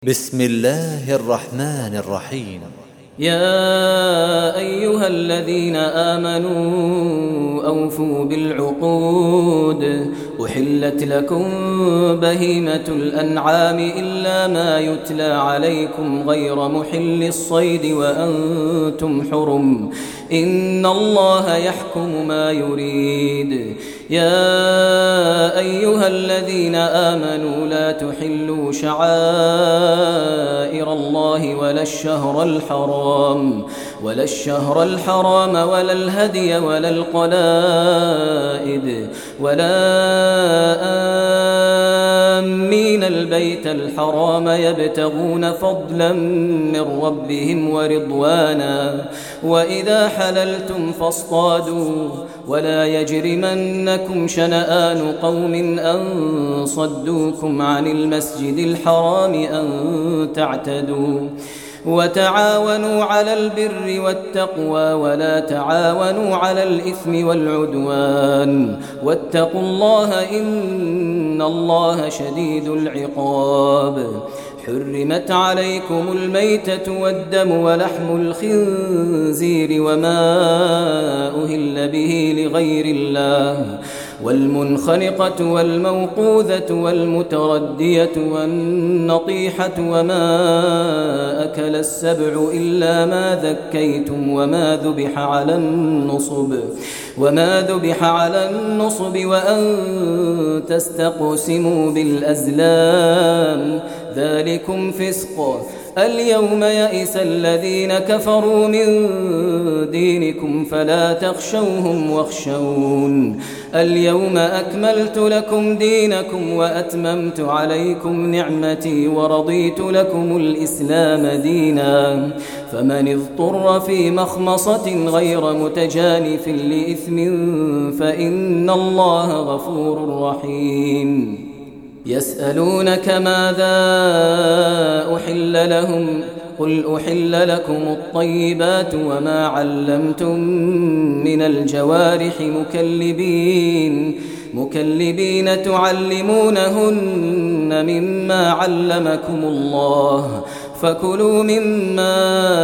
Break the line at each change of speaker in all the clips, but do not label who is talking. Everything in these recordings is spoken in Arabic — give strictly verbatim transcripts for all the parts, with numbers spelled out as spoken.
بسم الله الرحمن الرحيم.
يا أيها الذين آمنوا أوفوا بالعقود أحلت لكم بهيمة الأنعام إلا ما يتلى عليكم غير محل الصيد وأنتم حرم إن الله يحكم ما يريد. يا أيها الذين آمنوا لا تحلوا شعائر الله ولا الشهر الحرام ولا الشهر الحرام ولا الهدي ولا القلائد ولا آمين البيت الحرام يبتغون فضلا من ربهم ورضوانا وإذا حللتم فاصطادوا ولا يجرمنكم شنآن قوم أن صدوكم عن المسجد الحرام أن تعتدوا وتعاونوا على البر والتقوى ولا تعاونوا على الإثم والعدوان واتقوا الله إن الله شديد العقاب. حرمت عليكم الميتة والدم ولحم الخنزير وما أهل به لغير الله والمنخنقة والموقوذة والمتردية والنطيحة وما أكل السبع إلا ما ذكيتم وما ذبح على النصب وما ذبح على النصب وأن تستقسموا بالأزلام ذلكم فسق. اليوم يئس الذين كفروا من دينكم فلا تخشوهم واخشون اليوم أكملت لكم دينكم وأتممت عليكم نعمتي ورضيت لكم الإسلام دينا فمن اضطر في مخمصة غير متجانف لإثم فإن الله غفور رحيم. يسألونك ماذا أحل لهم قل أحل لكم الطيبات وما علمتم من الجوارح مكلبين مكلبين تعلمونهن مما علمكم الله فكلوا مما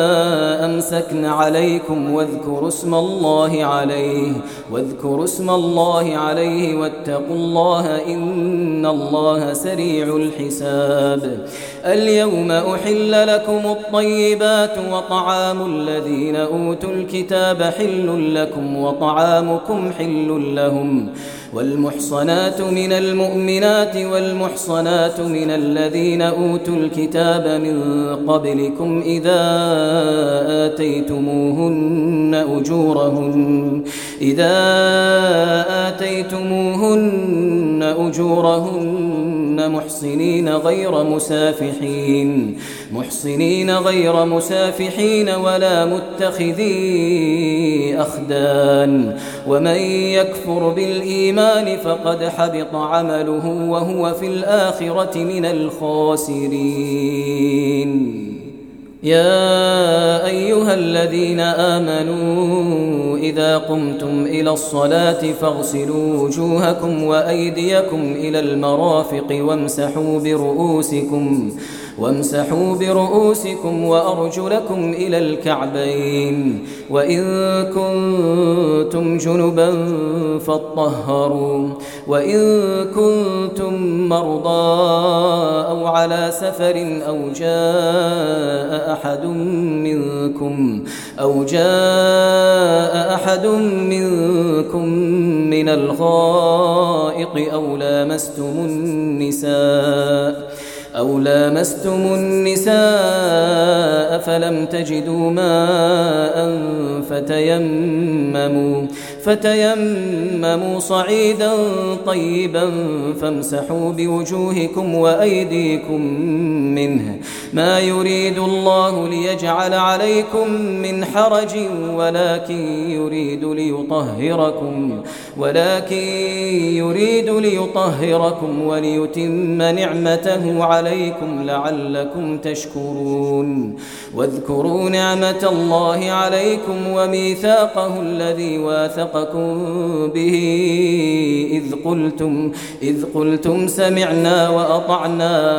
أمسكن عليكم واذكروا اسم الله عليه واذكروا اسم الله عليه واتقوا الله إن الله سريع الحساب. اليوم أحل لكم الطيبات وطعام الذين أوتوا الكتاب حل لكم وطعامكم حل لهم والمحصنات من المؤمنات والمحصنات من الذين أوتوا الكتاب من قبلكم إذا آتيتموهن أجورهن إذا آتيتموهن أجورهن محصنين غير مسافحين محصنين غير مسافحين ولا متخذي أخدان ومن يكفر بالإيمان فقد حبط عمله وهو في الآخرة من الخاسرين. يا أيها الذين آمنوا إذا قمتم إلى الصلاة فاغسلوا وجوهكم وأيديكم إلى المرافق وامسحوا برؤوسكم وامسحوا برؤوسكم وأرجلكم إلى الكعبين وإن كنتم جنبا فاطهروا وإن كنتم مرضى أو على سفر أو جاء أحد منكم أو جاء أحد منكم من الغائط أو لامستم النساء أو لامستم النساء فلم تجدوا ماء فتيمموا فتيمموا صعيدا طيبا فامسحوا بوجوهكم وأيديكم منه ما يريد الله ليجعل عليكم من حرج ولكن يريد ليطهركم ولكن يريد ليطهركم وليتم نعمته عليكم لعلكم تشكرون. واذكروا نعمة الله عليكم وميثاقه الذي واثقكم به إذ قلتم إذ قلتم سمعنا وأطعنا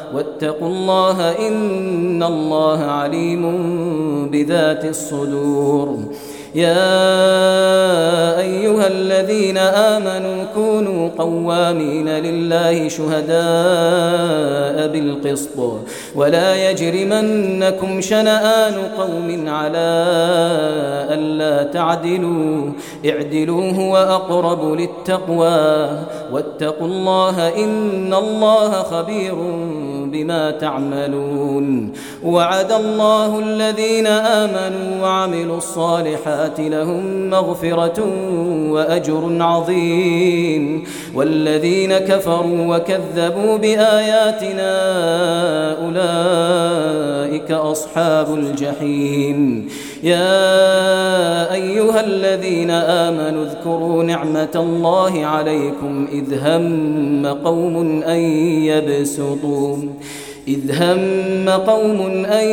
واتقوا الله إن الله عليم بذات الصدور. يا أيها الذين آمنوا كونوا قوامين لله شهداء بالقسط ولا يجرمنكم شنآن قوم على ألا تعدلوا اعدلوا هو أقرب للتقوى واتقوا الله إن الله خبير بما تعملون. وعد الله الذين آمنوا وعملوا الصالحات لهم مغفرة وأجر عظيم والذين كفروا وكذبوا بآياتنا أولئك أصحاب الجحيم. يا أيها الذين آمنوا اذكروا نعمة الله عليكم إذ هم قوم أن يبسطوا إذ هم قوم أن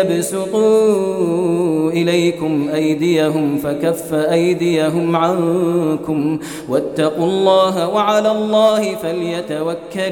يبسطوا إليكم أيديهم فكف أيديهم عنكم واتقوا الله وعلى الله فليتوكل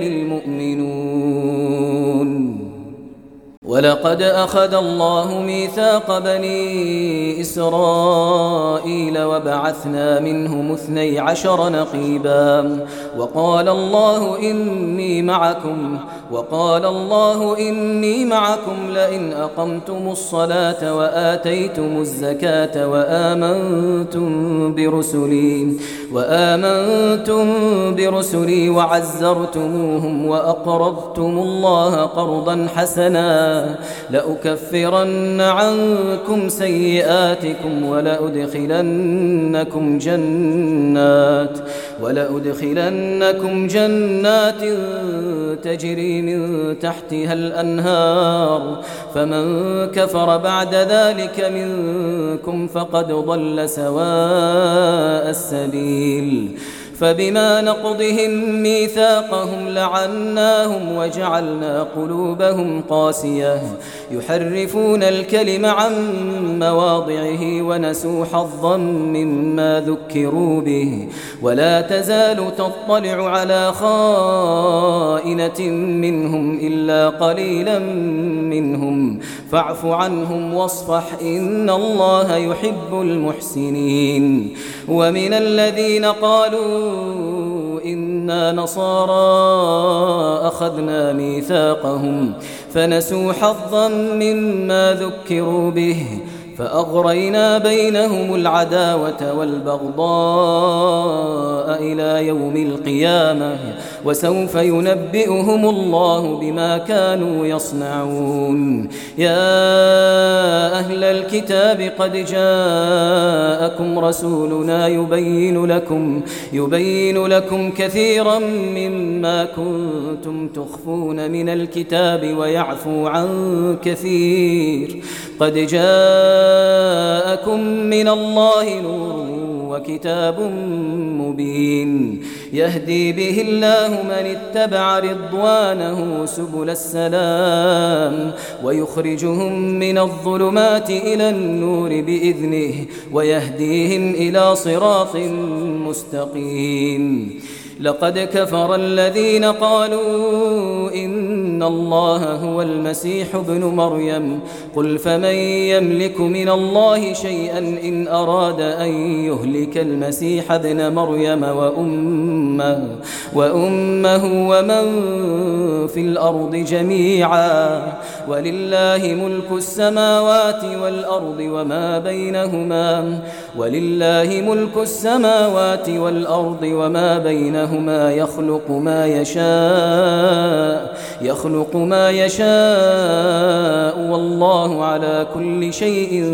المؤمنون. ولقد أخذ الله ميثاق بني إسرائيل وبعثنا منهم اثني عشر نقيبا وقال الله إني معكم وقال الله إني معكم لئن أقمتم الصلاة وآتيتم الزكاة وآمنتم برسلي وآمنتم برسلي وعزرتموهم وأقرضتم الله قرضا حسنا لأكفرن عنكم سيئاتكم ولأدخلنكم جنات ولأدخلنكم جنات تجري من تحتها الأنهار فمن كفر بعد ذلك منكم فقد ضل سواء السبيل. فبما نقضهم ميثاقهم لعناهم وجعلنا قلوبهم قاسية يحرفون الكلم عن مواضعه ونسوا حظا مما ذكروا به ولا تزال تطلع على خائنة منهم إلا قليلا منهم فاعف عنهم واصفح إن الله يحب المحسنين. ومن الذين قالوا إنا نصارى أخذنا ميثاقهم فنسوا حظا مما ذكروا به فأغرينا بينهم العداوة والبغضاء إلى يوم القيامة وسوف ينبئهم الله بما كانوا يصنعون. يا أهل الكتاب قد جاءكم رسولنا يبين لكم يبين لكم كثيرا مما كنتم تخفون من الكتاب ويعفو عن كثير قد جاءكم من الله نور وكتاب مبين يهدي به الله من اتبع رضوانه سبل السلام ويخرجهم من الظلمات إلى النور بإذنه ويهديهم إلى صراط مستقيم. لقد كفر الذين قالوا إن الله هو المسيح ابن مريم قل فمن يملك من الله شيئا إن أراد أن يهلك المسيح ابن مريم وأمه, وأمه ومن في الأرض جميعا ولله ملك السماوات والأرض وما بينهما ولله ملك السماوات والأرض وما بينهما يخلق ما يشاء يخلق ما يشاء والله على كل شيء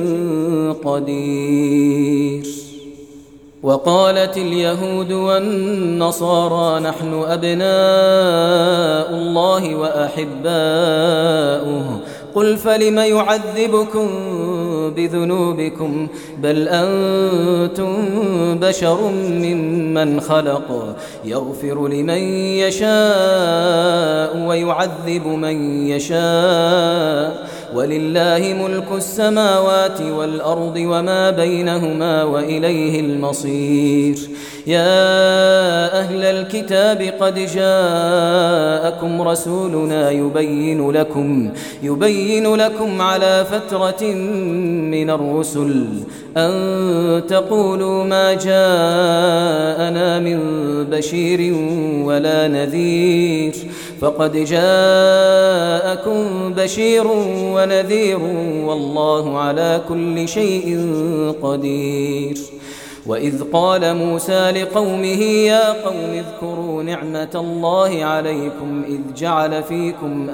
قدير. وقالت اليهود والنصارى نحن أبناء الله وأحباؤه قل فلم يعذبكم بذنوبكم بل أنتم بشر ممن خلق يغفر لمن يشاء ويعذب من يشاء ولله ملك السماوات والأرض وما بينهما وإليه المصير. يا أهل الكتاب قد جاءكم رسولنا يبين لكم يبين لكم على فترة من الرسل أن تقولوا ما جاءنا من بشير ولا نذير، فقد جاءكم بشير ونذير والله على كل شيء قدير. وإذ قال موسى لقومه يا قوم اذكروا نعمة الله عليكم إذ جعل فيكم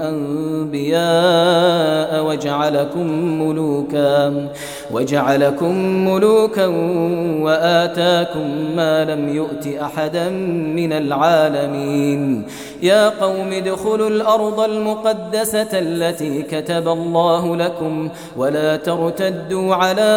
أنبياء وجعلكم ملوكا وجعلكم ملوكا وآتاكم ما لم يؤت أحدا من العالمين. يا قوم ادخلوا الأرض المقدسة التي كتب الله لكم ولا ترتدوا على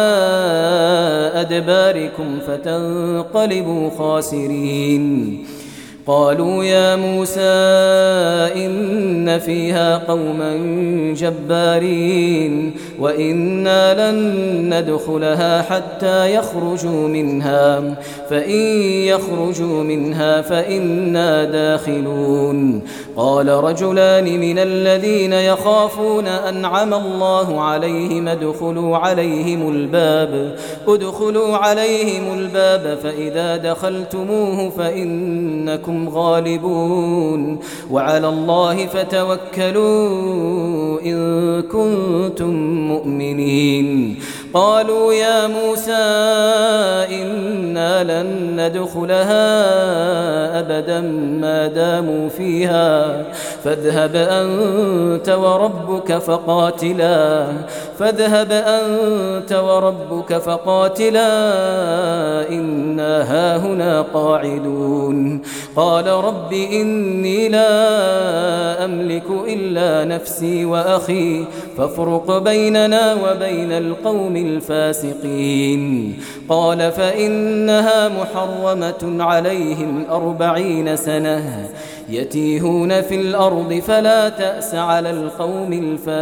أدباركم فتنقلبوا خاسرين. قالوا يا موسى إن فيها قوما جبارين وإنا لن ندخلها حتى يخرجوا منها فإن يخرجوا منها فإنا داخلون. قال رجلان من الذين يخافون أنعم الله عليهم ادخلوا عليهم الباب ادخلوا عليهم الباب فإذا دخلتموه فإنكم غالبون وعلى الله فتوكلوا إن كنتم مؤمنين. قالوا يا موسى إنا لن ندخلها أبدا ما داموا فيها فاذهب أنت وربك فقاتلا فاذهب أنت وربك فقاتلا إنا هاهنا قاعدون. قال رب إني لا أملك إلا نفسي وأخي فافرق بيننا وبين القوم الفاسقين. قال فإنها محرمة عليهم أربعين سنة يتيهون في الأرض فلا تأس على القوم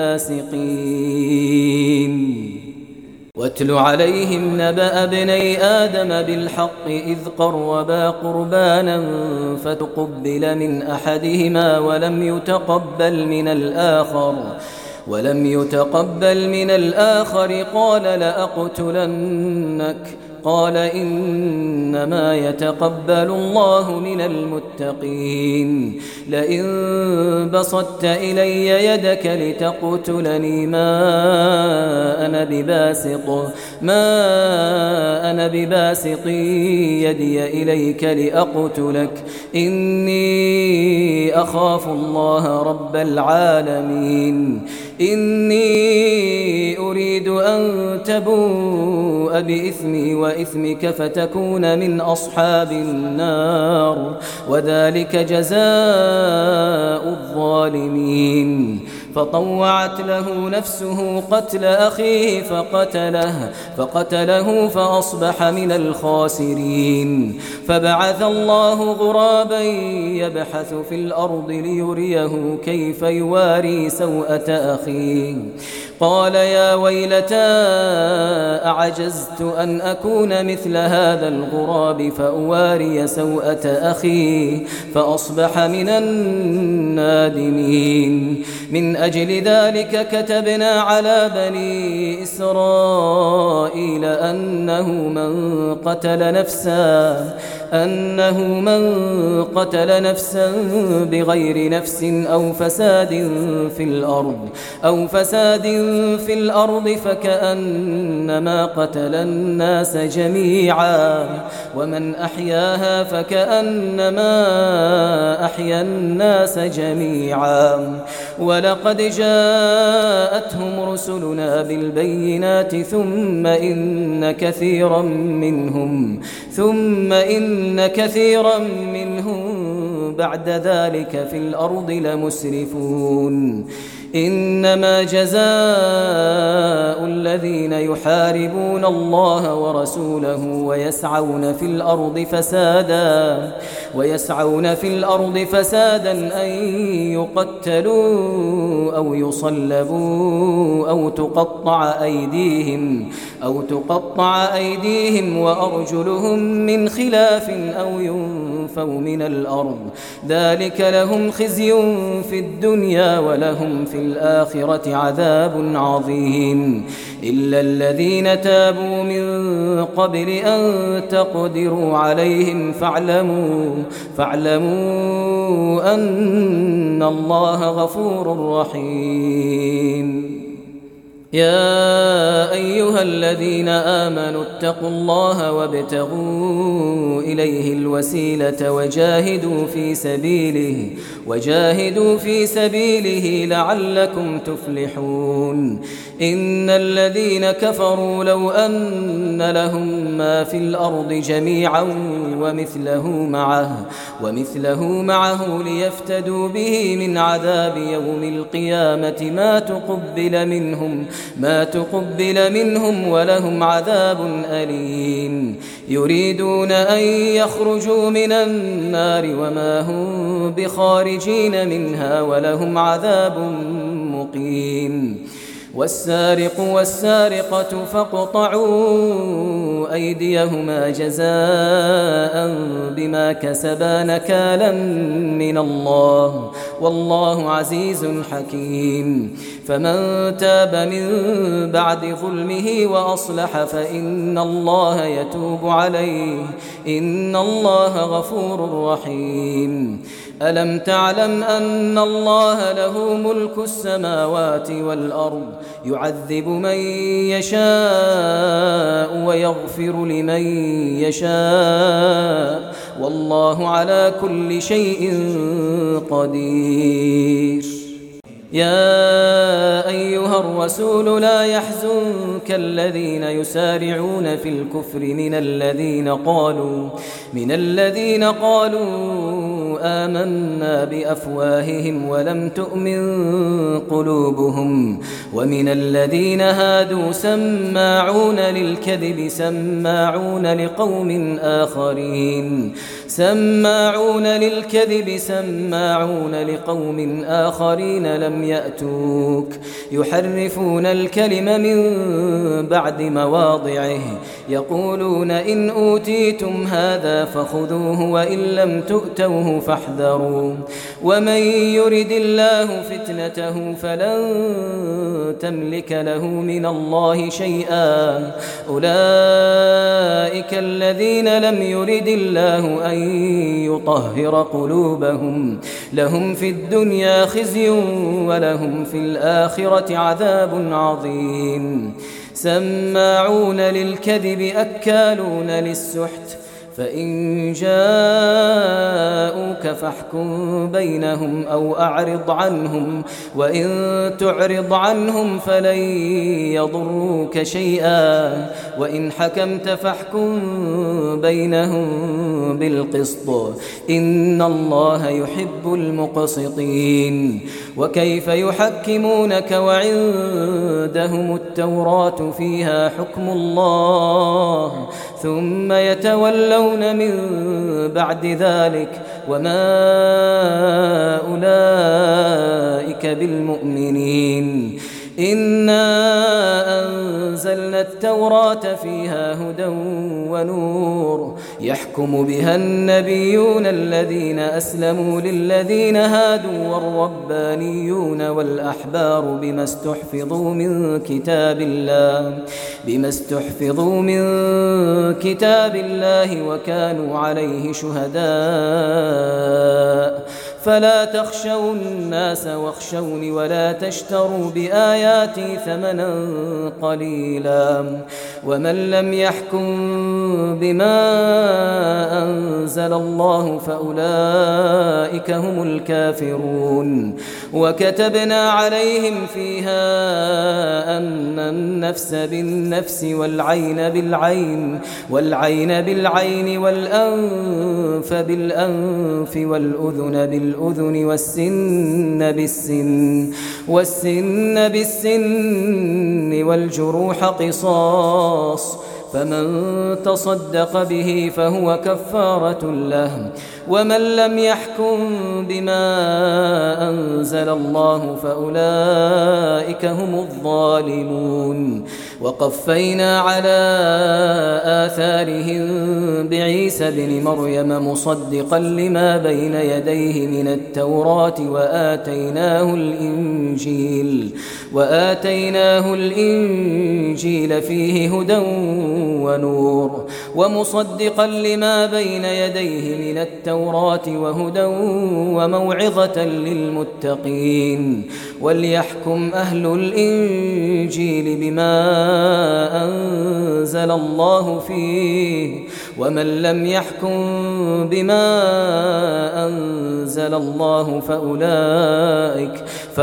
الفاسقين. واتل عليهم نبأ ابني آدم بالحق إذ قربا قربانا فتقبل من أحدهما ولم يتقبل من الآخر ولم يتقبل من الآخر قال لأقتلنك قال إنما يتقبل الله من المتقين. لئن بسطت إلي يدك لتقتلني ما أنا بباسط ما أنا بباسط يدي إليك لأقتلك إني أخاف الله رب العالمين. إني أريد أن تبوء بإثمي وإثمك فتكون من أصحاب النار وذلك جزاء الظالمين. فطوعت له نفسه قتل أخيه فقتله فقتله فأصبح من الخاسرين. فبعث الله غرابا يبحث في الأرض ليريه كيف يواري سوءة أخيه قال يا ويلتى أعجزت أن أكون مثل هذا الغراب فأواري سوءة أخي فأصبح من النادمين. من أجل ذلك كتبنا على بني إسرائيل أنه من قتل نفسا أنه من قتل نفسا بغير نفس أو فساد في الأرض أو فساد في الأرض فكأنما قتل الناس جميعا ومن أحياها فكأنما أحيا الناس جميعا. ولقد جاءتهم رسلنا بالبينات ثم إن كثيرا منهم ثم إن كثيرا منهم بعد ذلك في الأرض لمسرفون. إنما جزاء الذين يحاربون الله ورسوله ويسعون في الأرض فسادا ويسعون في الأرض فسادا أن يقتلوا أو يصلبوا أو تقطع أيديهم أو تقطع أيديهم وأرجلهم من خلاف أو ينفوا من الأرض ذلك لهم خزي في الدنيا ولهم في الآخرة عذاب عظيم إلا الذين تابوا من قبل أن تقدروا عليهم فاعلموا فاعلموا أن الله غفور رحيم يا أيها الذين آمنوا اتقوا الله وابتغوا إليه الوسيلة وجاهدوا في سبيله وجاهدوا في سبيله لعلكم تفلحون إن الذين كفروا لو أن لهم ما في الأرض جميعا ومثله معه ومثله معه ليفتدوا به من عذاب يوم القيامة ما تقبل منهم ما تقبل منهم ولهم عذاب أليم يريدون أن يخرجوا من النار وما هم بخارجين منها ولهم عذاب مقيم والسارق والسارقة فاقطعوا أيديهما جزاء بما كسبا نكالا من الله والله عزيز حكيم فمن تاب من بعد ظلمه وأصلح فإن الله يتوب عليه إن الله غفور رحيم ألم تعلم أن الله له ملك السماوات والأرض يعذب من يشاء ويغفر لمن يشاء والله على كل شيء قدير يا أيها الرسول لا يحزنك الذين يسارعون في الكفر من الذين قالوا من الذين قالوا آمنا بأفواههم ولم تؤمن قلوبهم ومن الذين هادوا سماعون للكذب سماعون لقوم آخرين سماعون للكذب سماعون لقوم آخرين لم يأتوك يحرفون الكلم من بعد مواضعه يقولون إن أوتيتم هذا فخذوه وإن لم تؤتوه فاحذروا ومن يرد الله فتنته فلن تملك له من الله شيئا أولئك الذين لم يرد الله أن يطهر قلوبهم لهم في الدنيا خزي ولهم في الآخرة عذاب عظيم سماعون للكذب أكالون للسحت فإن جاءوك فاحكم بينهم أو أعرض عنهم وإن تعرض عنهم فلن يضروك شيئا وإن حكمت فاحكم بينهم بالقسط إن الله يحب المقسطين وكيف يحكمونك وعندهم التوراة فيها حكم الله ثم يتولون من بعد ذلك وما أولئك بالمؤمنين إنا أنزلنا التوراة فيها هدى ونور يحكم بها النبيون الذين أسلموا للذين هادوا والربانيون والأحبار بما استحفظوا من كتاب الله بما استحفظوا من كتاب الله وكانوا عليه شهداء فلا تخشوا الناس واخشوني ولا تشتروا بآياتي ثمنا قليلا ومن لم يحكم بما أنزل الله فأولئك هم الكافرون وكتبنا عليهم فيها أن النفس بالنفس والعين بالعين والعين بالعين والأنف بالأنف والأذن بالأذن بالأذن والسن بالسن والسن بالسن والجروح قصاص، فمن تصدق به فهو كفارة له. ومن لم يحكم بما أنزل الله فأولئك هم الظالمون. وقفينا على آثارهم بعيسى بن مريم مصدقا لما بين يديه من التوراة وآتيناه الإنجيل وآتيناه الإنجيل فيه هدى ونور ومصدقا لما بين يديه من التوراة وهدى وموعظة للمتقين. وليحكم أهل الإنجيل بما أنزل الله فيه، ومن لم يحكم بما أنزل الله فأولئك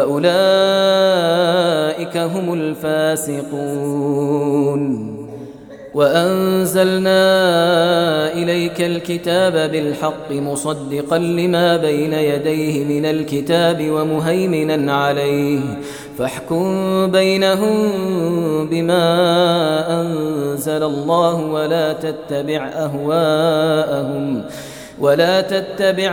فأولئك هم الفاسقون. وأنزلنا إليك الكتاب بالحق مصدقا لما بين يديه من الكتاب ومهيمنا عليه، فاحكم بينهم بما أنزل الله ولا تتبع أهواءهم ولا تتبع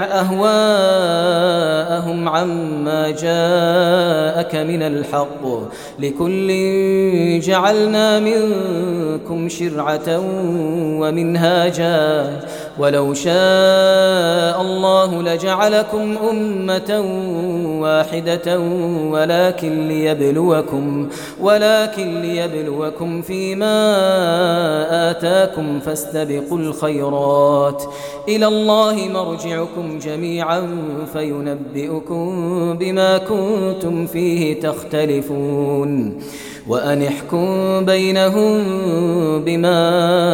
أهواءهم عما جاءك من الحق، لكل جعلنا منكم شرعة ومنهاجا، ولو شاء الله لجعلكم أمة واحدة ولكن ليبلوكم ولكن ليبلوكم فيما آتاكم فاستبقوا الخيرات، إلى الله مرجعكم جميعا فينبئكم بما كنتم فيه تختلفون. وأن احكم بينهم بما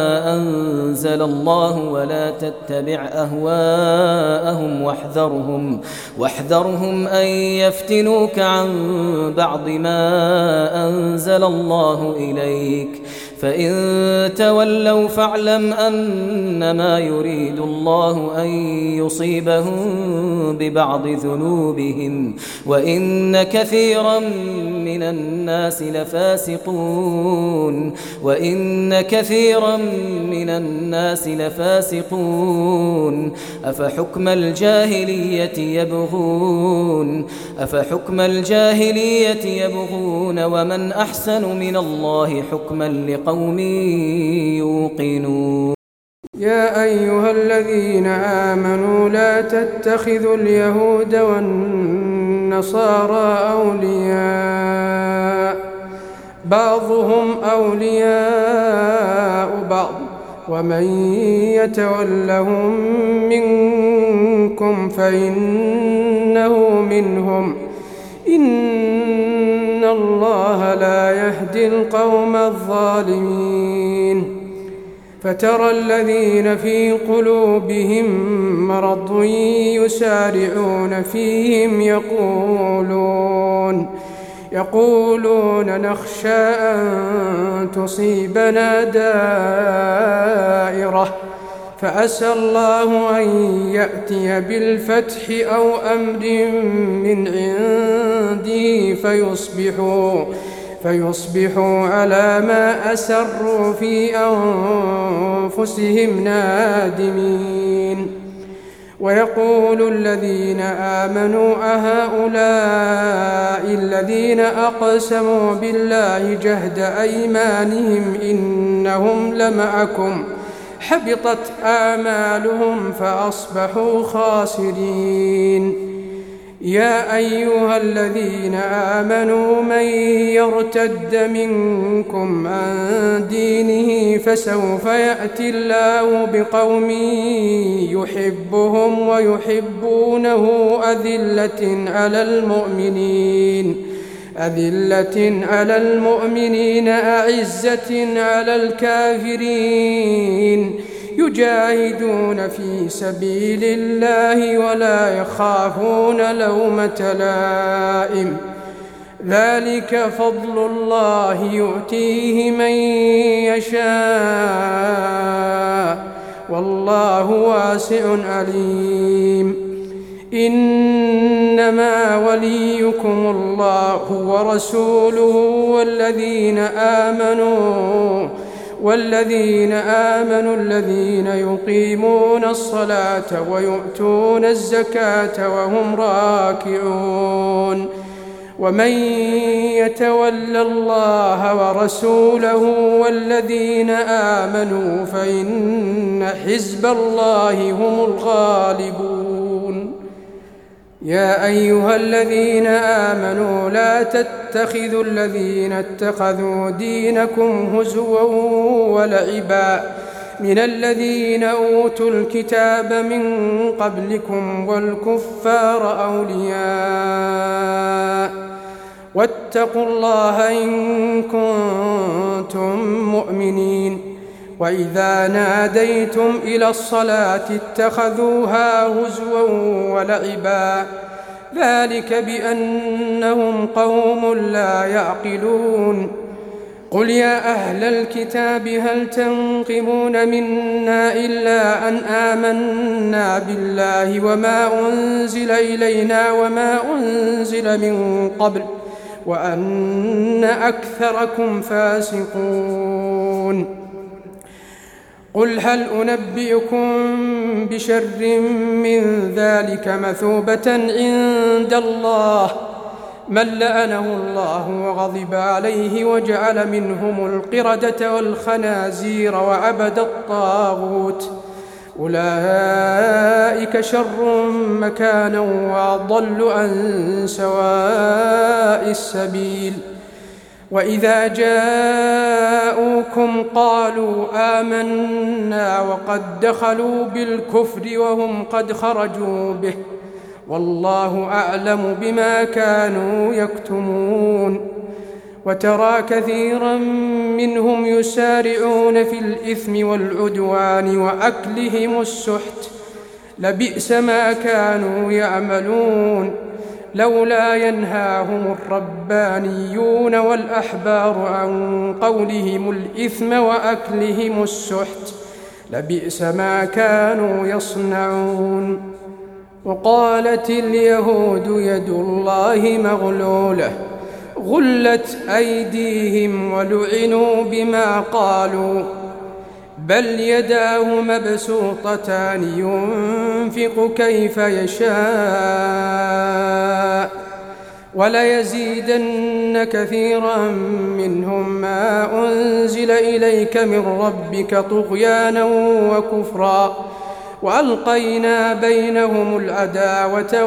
أنزل الله ولا تتبع أهواءهم واحذرهم واحذرهم أن يفتنوك عن بعض ما أنزل الله إليك، فإن تولوا فاعلم أنما يريد الله أن يصيبهم ببعض ذنوبهم وإن كثيرا من الناس لفاسقون وإن كثيرا من الناس لفاسقون أفحكم الجاهلية يبغون أفحكم الجاهلية يبغون ومن أحسن من الله حكما لقوم يوقنون.
يا أيها الذين آمنوا لا تتخذوا اليهود والنصارى أولياء بعضهم أولياء بعض ومن يتولهم منكم فإنه منهم إن الله لا يهدي القوم الظالمين. فترى الذين في قلوبهم مرض يسارعون فيهم يقولون يقولون نخشى أن تصيبنا دائرة فعسى الله أن يأتي بالفتح أو أمر من عنده فيصبحوا فيصبحوا على ما أسروا في أنفسهم نادمين. ويقول الذين آمنوا أهؤلاء الذين أقسموا بالله جهد أيمانهم إنهم لمعكم حبطت آمالهم فأصبحوا خاسرين. يا أيها الذين آمنوا من يرتد منكم عن دينه فسوف يأتي الله بقوم يحبهم ويحبونه أذلة على المؤمنين أذلة على المؤمنين أعزة على الكافرين يجاهدون في سبيل الله ولا يخافون لومة لائم. ذلك فضل الله يؤتيه من يشاء والله واسع عليم. إنما وليكم الله ورسوله والذين آمنوا والذين آمنوا الذين يقيمون الصلاة ويؤتون الزكاة وهم راكعون ومن يتول الله ورسوله والذين آمنوا فإن حزب الله هم الغالبون. يا أيها الذين آمنوا لا تتخذوا الذين اتخذوا دينكم هزوا ولعبا من الذين أوتوا الكتاب من قبلكم والكفار أولياء واتقوا الله إن كنتم مؤمنين. وإذا ناديتم إلى الصلاة اتخذوها هزوا ولعبا ذلك بأنهم قوم لا يعقلون. قل يا أهل الكتاب هل تنقمون منا إلا أن آمنا بالله وما أنزل إلينا وما أنزل من قبل وأن أكثركم فاسقون. قل هل أنبئكم بشر من ذلك مثوبة عند الله من لعنه الله وغضب عليه وجعل منهم القردة والخنازير وعبد الطاغوت أولئك شر مكانا وأضل عن سواء السبيل. وإذا جاءوكم قالوا آمنا وقد دخلوا بالكفر وهم قد خرجوا به والله أعلم بما كانوا يكتمون. وترى كثيرا منهم يسارعون في الإثم والعدوان وأكلهم السحت لبئس ما كانوا يعملون. لولا ينهاهم الربانيون والأحبار عن قولهم الإثم وأكلهم السحت لبئس ما كانوا يصنعون. وقالت اليهود يد الله مغلولة غلت أيديهم ولعنوا بما قالوا بل يداه مبسوطتان ينفق كيف يشاء وليزيدن كثيرا منهم ما أنزل إليك من ربك طغيانا وكفرا وألقينا بينهم العداوة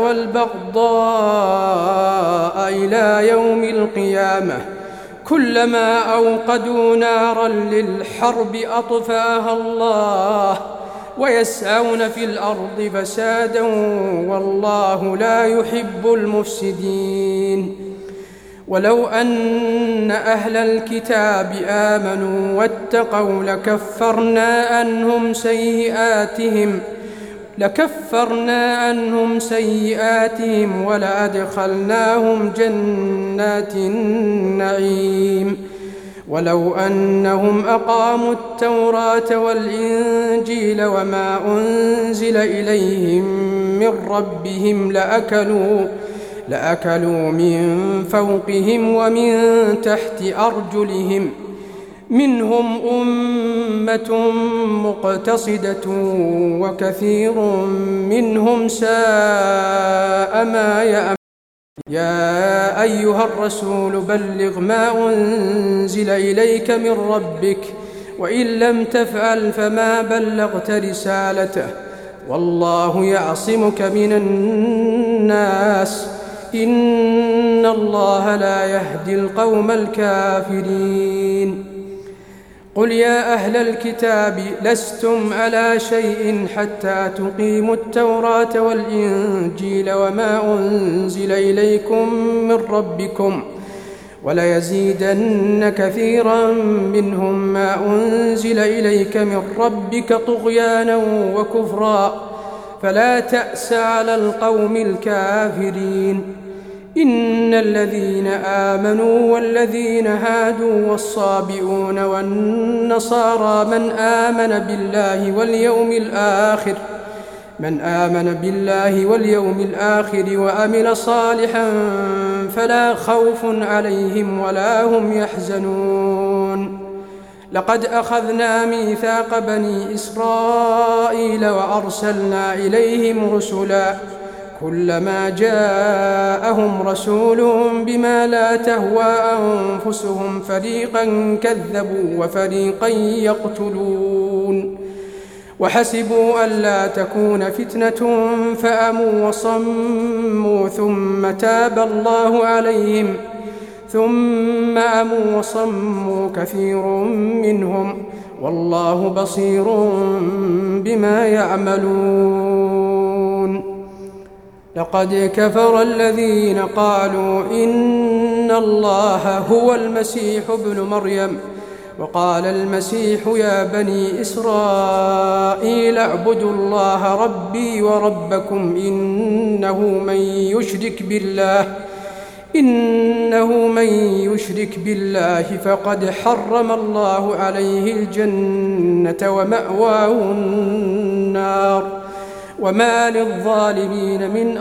والبغضاء إلى يوم القيامة كلما أوقدوا نارا للحرب أطفاها الله ويسعون في الأرض فسادا والله لا يحب المفسدين. ولو أن أهل الكتاب آمنوا واتقوا لكفرنا عنهم سيئاتهم لكفرنا عنهم سيئاتهم ولأدخلناهم جنات النعيم. ولو أنهم أقاموا التوراة والإنجيل وما أنزل إليهم من ربهم لأكلوا لأكلوا من فوقهم ومن تحت أرجلهم منهم أمة مقتصدة وكثير منهم ساء ما يأمرون. يا أيها الرسول بلغ ما أنزل إليك من ربك وإن لم تفعل فما بلغت رسالته والله يعصمك من الناس إن الله لا يهدي القوم الكافرين. قل يا أهل الكتاب لستم على شيء حتى تقيموا التوراة والإنجيل وما أنزل إليكم من ربكم وليزيدن كثيرا منهم ما أنزل إليك من ربك طغيانا وكفرا فلا تأس على القوم الكافرين. إن الذين آمنوا والذين هادوا والصابئون والنصارى من آمن بالله واليوم الآخر من آمن بالله واليوم الآخر وعمل صالحا فلا خوف عليهم ولا هم يحزنون لقد أخذنا ميثاق بني إسرائيل وأرسلنا إليهم رسلا كلما جاءهم رسول بما لا تهوى أنفسهم فريقا كذبوا وفريقا يقتلون وحسبوا ألا تكون فتنة فأموا وصموا ثم تاب الله عليهم ثم أموا وصموا كثير منهم والله بصير بما يعملون لقد كفر الذين قالوا إن الله هو المسيح ابن مريم وقال المسيح يا بني إسرائيل اعبدوا الله ربي وربكم إنه من يشرك بالله إنه من يشرك بالله فقد حرم الله عليه الجنة ومأواه النار وما للظالمين من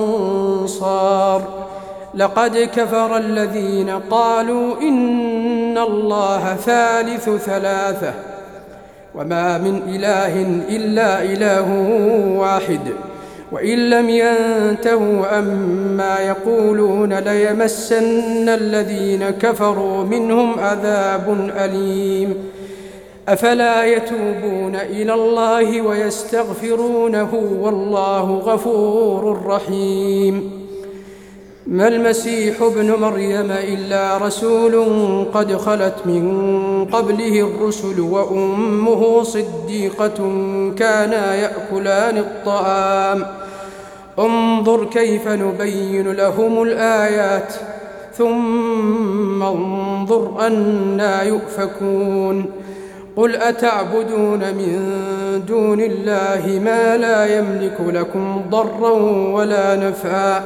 أنصار لقد كفر الذين قالوا إن الله ثالث ثلاثة وما من إله إلا إله واحد وإن لم ينتهوا أما يقولون ليمسن الذين كفروا منهم عذاب أليم أفلا يتوبون إلى الله ويستغفرونه والله غفور رحيم ما المسيح ابن مريم إلا رسول قد خلت من قبله الرسل وأمه صديقة كانا يأكلان الطعام انظر كيف نبين لهم الآيات ثم انظر أنى يؤفكون قل أتعبدون من دون الله ما لا يملك لكم ضرا ولا نفعا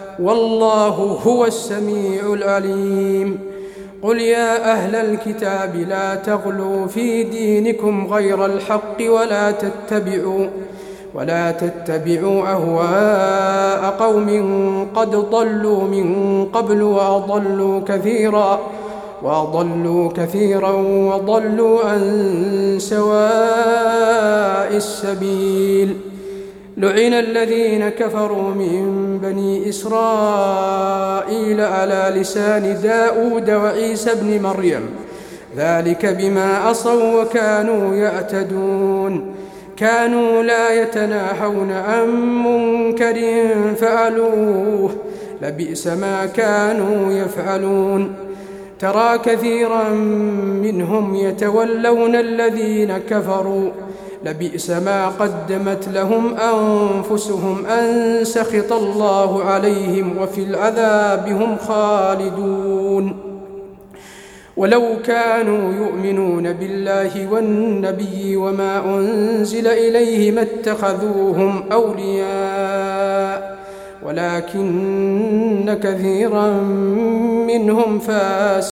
والله هو السميع العليم قل يا أهل الكتاب لا تغلوا في دينكم غير الحق ولا تتبعوا ولا تتبعوا أهواء قوم قد ضلوا من قبل وأضلوا كثيرا وأضلوا كثيرا وضلوا عن سواء السبيل لعن الذين كفروا من بني إسرائيل على لسان داود وعيسى بن مريم ذلك بما عصوا وكانوا يعتدون كانوا لا يتناهون عن منكر فعلوه لبئس ما كانوا يفعلون ترى كثيرا منهم يتولون الذين كفروا لبئس ما قدمت لهم أنفسهم أن سخط الله عليهم وفي العذاب هم خالدون ولو كانوا يؤمنون بالله والنبي وما أنزل إليه ما اتخذوهم أولياء ولكن كثيرا منهم فاسقون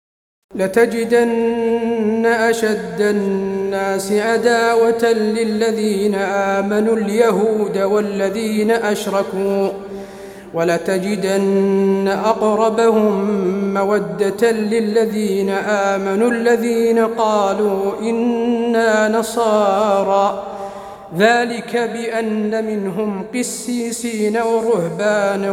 لتجدن أشد الناس عداوة للذين آمنوا اليهود والذين أشركوا ولتجدن أقربهم مودة للذين آمنوا الذين قالوا إنا نصارى ذلك بأن منهم قسيسين ورهبانا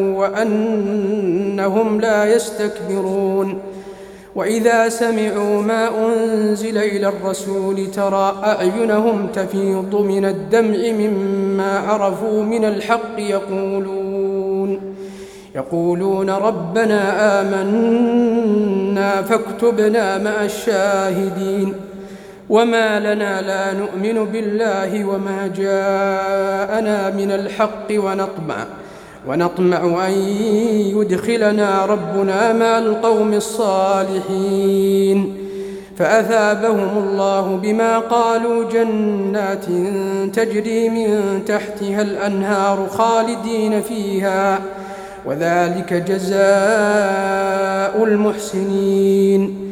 وأنهم لا يستكبرون وإذا سمعوا ما أنزل إلى الرسول ترى أعينهم تفيض من الدمع مما عرفوا من الحق يقولون يقولون ربنا آمنا فاكتبنا مع الشاهدين وما لنا لا نؤمن بالله وما جاءنا من الحق ونطمع ونطمع أن يدخلنا ربنا مع القوم الصالحين فأثابهم الله بما قالوا جنات تجري من تحتها الأنهار خالدين فيها وذلك جزاء المحسنين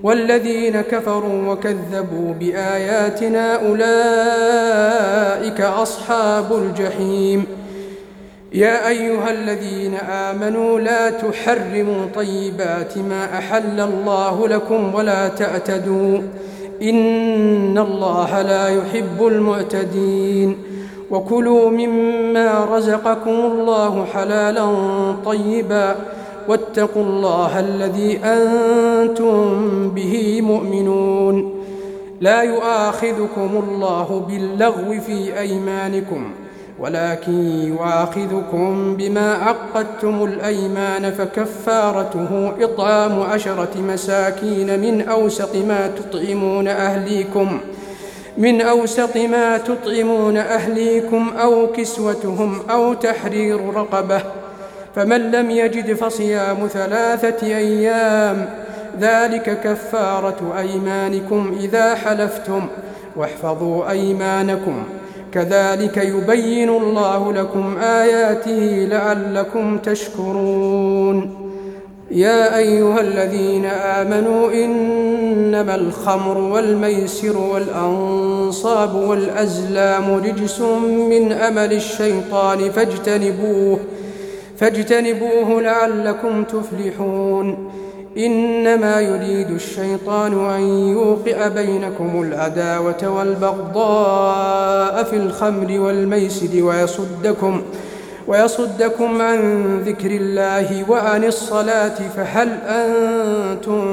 والذين كفروا وكذبوا بآياتنا أولئك أصحاب الجحيم. يا أيها الذين آمنوا لا تحرموا طيبات ما أحل الله لكم ولا تعتدوا إن الله لا يحب المعتدين. وكلوا مما رزقكم الله حلالا طيبا واتقوا الله الذي أنتم به مؤمنون. لا يؤاخذكم الله باللغو في أيمانكم ولكن يؤاخذكم بما عقدتم الأيمان فكفارته إطعام عشرة مساكين من أوسط ما تطعمون أهليكم من أوسط ما تطعمون أهليكم أو كسوتهم أو تحرير رقبة، فمن لم يجد فصيام ثلاثة أيام ذلك كفارة أيمانكم إذا حلفتم واحفظوا أيمانكم كذلك يبين الله لكم آياته لعلكم تشكرون. يا أيها الذين آمنوا إنما الخمر والميسر والأنصاب والأزلام رجس من عمل الشيطان فاجتنبوه فاجتنبوه لعلكم تفلحون. إنما يريد الشيطان أن يوقع بينكم العداوة والبغضاء في الخمر والميسر ويصدكم ويصدكم عن ذكر الله وعن الصلاة فهل أنتم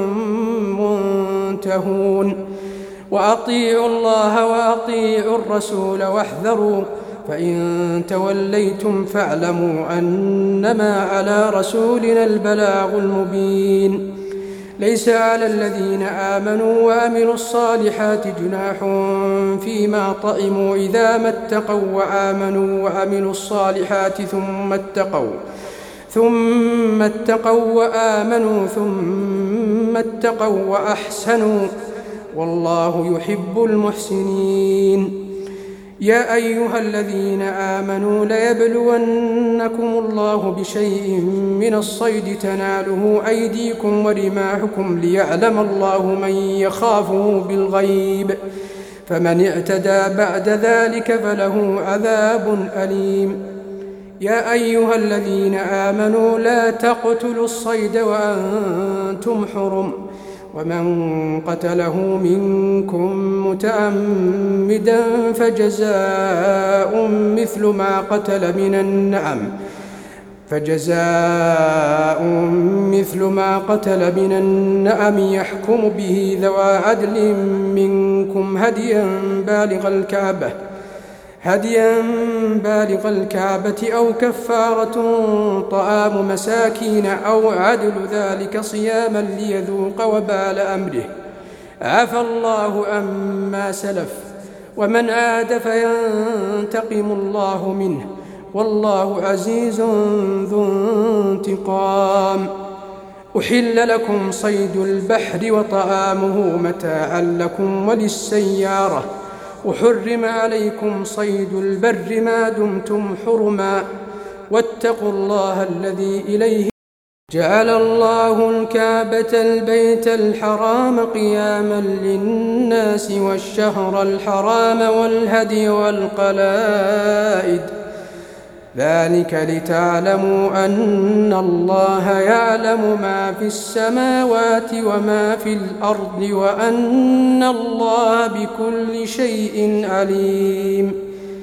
منتهون. وأطيعوا الله وأطيعوا الرسول واحذروا فإن توليتم فاعلموا أنما على رسولنا البلاغ المبين. ليس على الذين آمنوا وعملوا الصالحات جناح فيما طعموا إذا ما اتقوا وآمنوا وعملوا الصالحات ثم اتقوا ثم اتقوا وآمنوا ثم اتقوا وأحسنوا والله يحب المحسنين. يا أيها الذين آمنوا ليبلونكم الله بشيء من الصيد تناله أيديكم ورماحكم ليعلم الله من يخافه بالغيب فمن اعتدى بعد ذلك فله عذاب أليم. يا أيها الذين آمنوا لا تقتلوا الصيد وأنتم حرم ومن قتله منكم متعمدا فجزاء مثل ما قتل من النعم فجزاء مثل ما قتل من النعم يحكم به ذوى عدل منكم هديا بالغ الكعبة هديا بالغ الكعبة أو كفارة طعام مساكين أو عدل ذلك صياما ليذوق وبال أمره عفى الله عما سلف ومن عاد فينتقم الله منه والله عزيز ذو انتقام. أحل لكم صيد البحر وطعامه متاعا لكم وللسيارة وحرم عليكم صيد البر ما دمتم حرما واتقوا الله الذي إليه جعل الله الكعبة البيت الحرام قياما للناس والشهر الحرام والهدي والقلائد ذلك لتعلموا أن الله يعلم ما في السماوات وما في الأرض وأن الله بكل شيء عليم.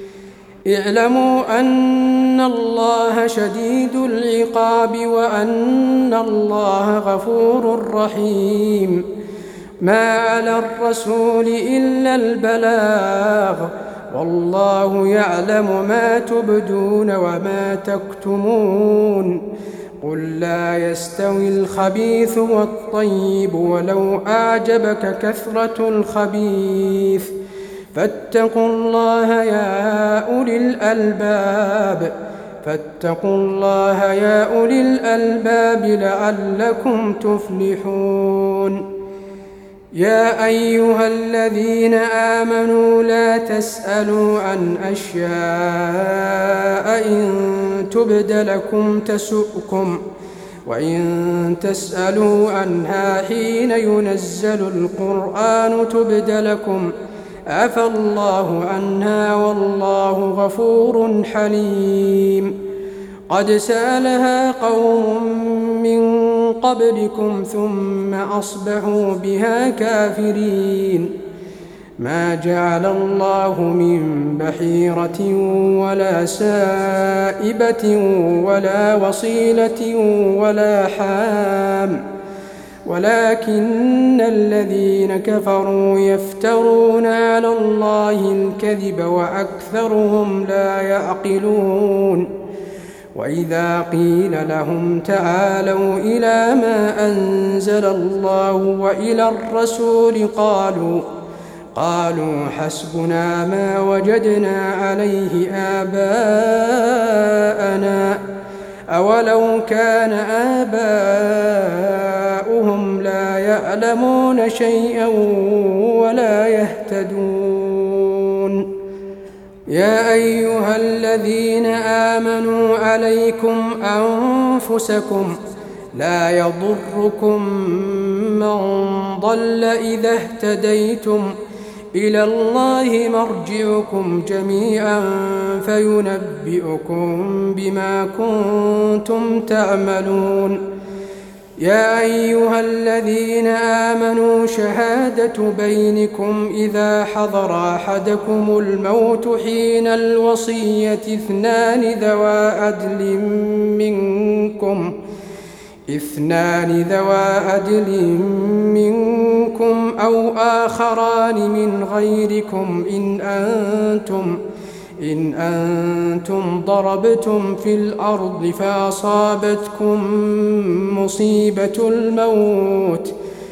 اعلموا أن الله شديد العقاب وأن الله غفور رحيم. ما على الرسول إلا البلاغ والله يعلم ما تبدون وما تكتمون. قل لا يستوي الخبيث والطيب ولو أعجبك كثرة الخبيث فاتقوا الله يا أولي الألباب فاتقوا الله يا أولي الألباب لعلكم تفلحون. يا أيها الذين آمنوا لا تسألوا عن أشياء إن تبد لكم تسؤكم وإن تسألوا عنها حين ينزل القرآن تبد لكم عفى الله عنها والله غفور حليم. قد سألها قوم من قبلكم ثم أصبحوا بها كافرين. ما جعل الله من بحيرة ولا سائبة ولا وصيلة ولا حام ولكن الذين كفروا يفترون على الله الكذب وأكثرهم لا يعقلون. وإذا قيل لهم تعالوا إلى ما أنزل الله وإلى الرسول قالوا قالوا حسبنا ما وجدنا عليه آباءنا أولو كان آباؤهم لا يعلمون شيئا ولا يهتدون. يا أيها الذين آمنوا عليكم أنفسكم لا يضركم من ضل إذا اهتديتم إلى الله مرجعكم جميعا فينبئكم بما كنتم تعملون. يا أيها الذين آمنوا شهادة بينكم إذا حضر أحدكم الموت حين الوصية اثنان ذوى عدل منكم اثنان ذوى عدل منكم أو آخران من غيركم إن أنتم إن أنتم ضربتم في الأرض فأصابتكم مصيبة الموت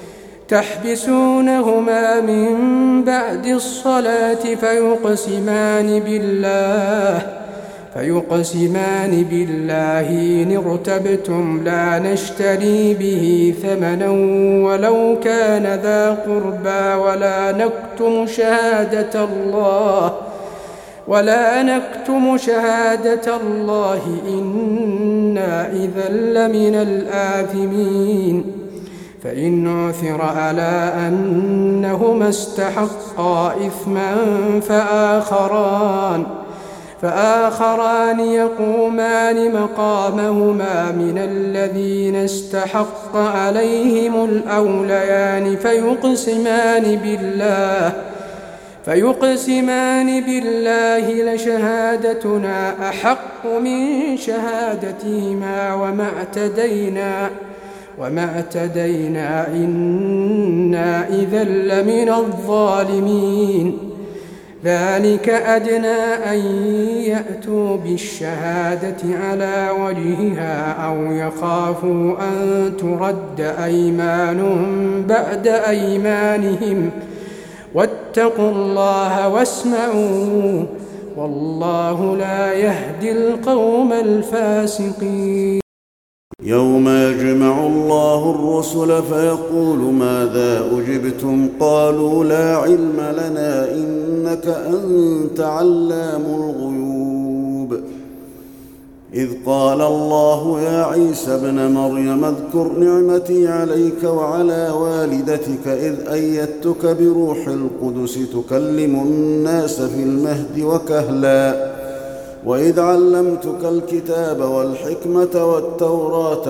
تحبسونهما من بعد الصلاة فيقسمان بالله فيقسمان بالله إن ارتبتم لا نشتري به ثمنا ولو كان ذا قربى ولا نكتم شهادة الله ولا نكتم شهادة الله إنا إذا لمن الآثمين. فإن عثر على أنهما استحقا إثما فآخران فآخران يقومان مقامهما من الذين استحق عليهم الأوليان فيقسمان بالله فيقسمان بالله لشهادتنا أحق من شهادتهما وما اعتدينا وما اعتدينا إنا إذا لمن الظالمين. ذلك أدنى أن يأتوا بالشهادة على وجهها أو يخافوا أن ترد أيمان بعد أيمانهم واتقوا الله واسمعوا والله لا يهدي القوم الفاسقين.
يوم يجمع الله الرسل فيقول ماذا أجبتم قالوا لا علم لنا إنك أنت علام الغيوب. إذ قال الله يا عيسى ابن مريم اذكر نعمتي عليك وعلى والدتك إذ أيدتك بروح القدس تكلم الناس في المهد وكهلا وإذ علمتك الكتاب والحكمة والتوراة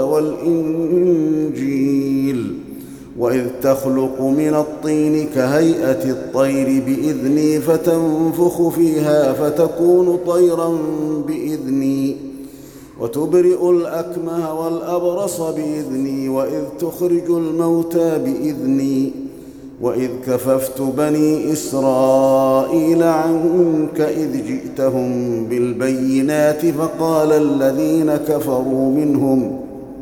والإنجيل وإذ تخلق من الطين كهيئة الطير بإذني فتنفخ فيها فتكون طيرا بإذني وتبرئ الأكمه والأبرص بإذني وإذ تخرج الموتى بإذني وإذ كففت بني إسرائيل عنك إذ جئتهم بالبينات فقال الذين كفروا منهم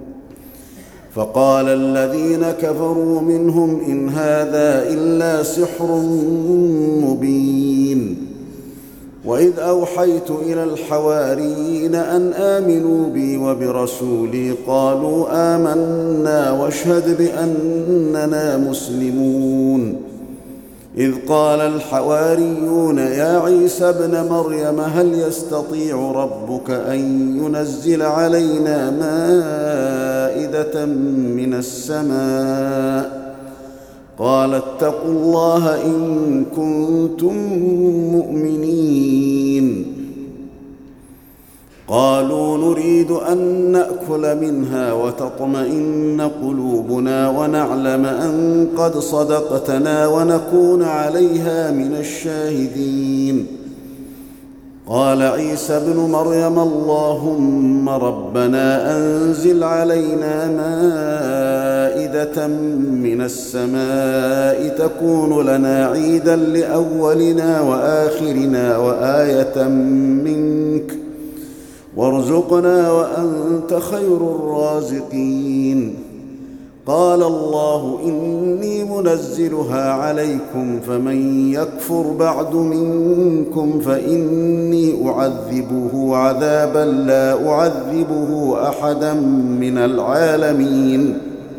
فقال الذين كفروا منهم إن هذا إلا سحر مبين. وإذ أوحيت إلى الحواريين أن آمنوا بي وبرسولي قالوا آمنا واشهد بأننا مسلمون. إذ قال الحواريون يا عيسى ابن مريم هل يستطيع ربك أن ينزل علينا مائدة مائدة من السماء قال اتقوا الله إن كنتم مؤمنين قالوا نريد أن نأكل منها وتطمئن قلوبنا ونعلم أن قد صدقتنا ونكون عليها من الشاهدين قال عيسى ابن مريم اللهم ربنا أنزل علينا مائدة من السماء تكون لنا عيدا لأولنا وآخرنا وآية منك وارزقنا وأنت خير الرازقين قال الله إني منزلها عليكم فمن يكفر بعد منكم فإني أعذبه عذابا لا أعذبه أحدا من العالمين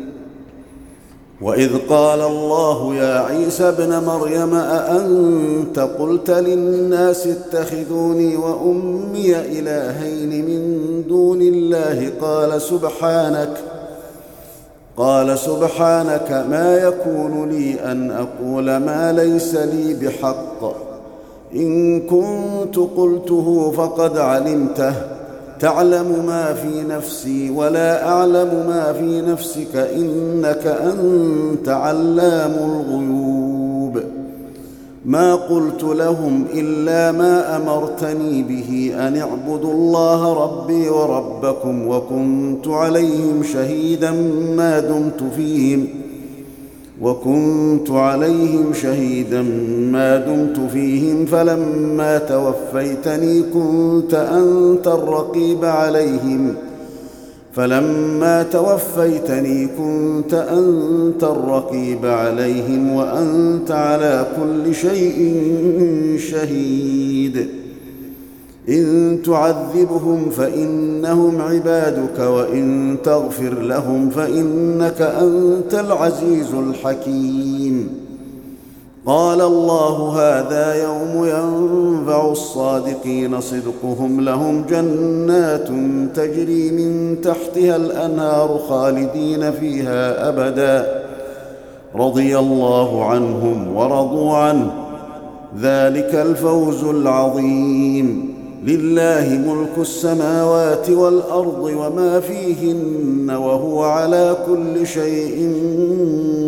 وإذ قال الله يا عيسى ابن مريم أأنت قلت للناس اتخذوني وأمي إلهين من دون الله قال سبحانك قال سبحانك ما يكون لي أن أقول ما ليس لي بحق إن كنت قلته فقد علمته تعلم ما في نفسي ولا أعلم ما في نفسك إنك أنت علام الغيوب ما قلت لهم إلا ما أمرتني به أن اعبدوا الله ربي وربكم وكنت عليهم شهيدا ما دمت فيهم وكنت عليهم شهيدا ما دمت فيهم فلما توفيتني كنت أنت الرقيب عليهم فلما توفيتني كنت أنت الرقيب عليهم وأنت على كل شيء شهيد إن تعذبهم فإنهم عبادك وإن تغفر لهم فإنك أنت العزيز الحكيم قال الله هذا يوم ينفع الصادقين صدقهم لهم جنات تجري من تحتها الأنهار خالدين فيها أبدا رضي الله عنهم ورضوا عنه ذلك الفوز العظيم لله ملك السماوات والأرض وما فيهن وهو على كل شيء